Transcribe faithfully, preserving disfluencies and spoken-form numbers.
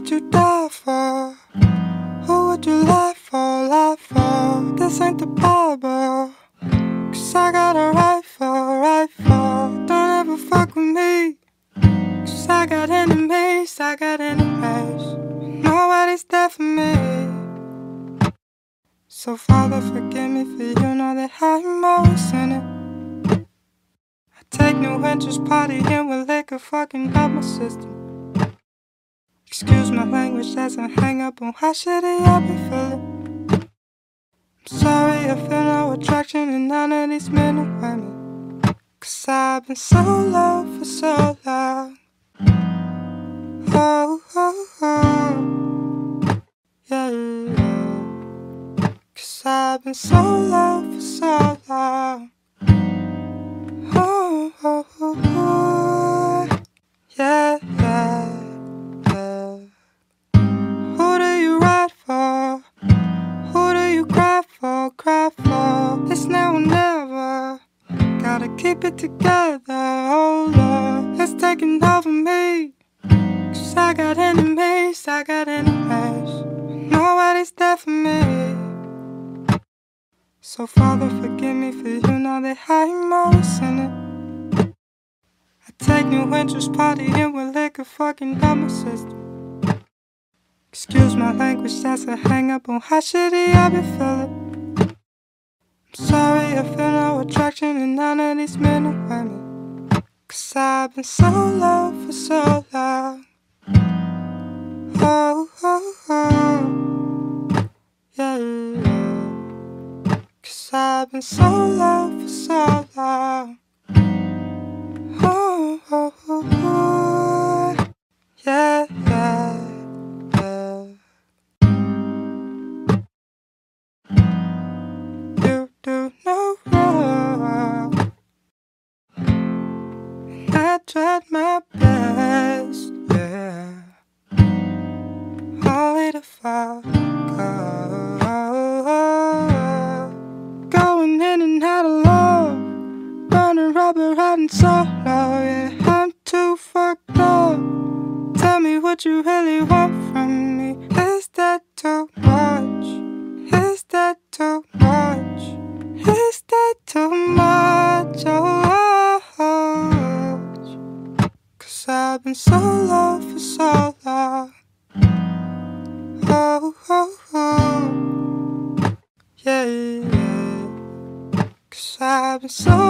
would you die for? Who would you lie for, lie for? This ain't the Bible, 'cause I got a rifle, rifle. Don't ever fuck with me, 'cause I got enemies, I got enemies. Nobody's there for me. So Father, forgive me, for you know that I'm always in it. I take new interest, partying with liquor, fucking up my system. Excuse my language as I hang up on how shitty I be feeling. I'm sorry, I feel no attraction in none of these men and women, 'cause I've been so low for so long. Oh, oh, oh, yeah, yeah. 'Cause I've been so low for so long. Oh, oh, oh, oh, yeah, yeah, yeah. Who do you ride for? Who do you cry for, cry for? It's now or never. Gotta keep it together, oh Lord. It's taking over me, 'cause I got enemies, I got enemies. Nobody's there for me. So Father, forgive me, for you know that I'm always in it. I take new interest, partying with liquor, fucking up my system. Excuse my language as I hang up on how shitty I be feeling. I'm sorry, I feel no attraction in none of these men and women, 'cause I've been so low for so long. Oh, oh, oh, yeah, yeah. 'Cause I've been so low for so long. Oh, oh, oh, oh, yeah, yeah, yeah. You do no wrong, and I tried my best, yeah, only to fall. Going in and out of love, burning rubber, riding solo, yeah, I'm too fucked up. Tell me what you really want from me. Is that too much? Is that too much? Is that too much? Oh, oh, oh. 'Cause I've been so low for so long. Oh, oh, oh, yeah, yeah. 'Cause I've been so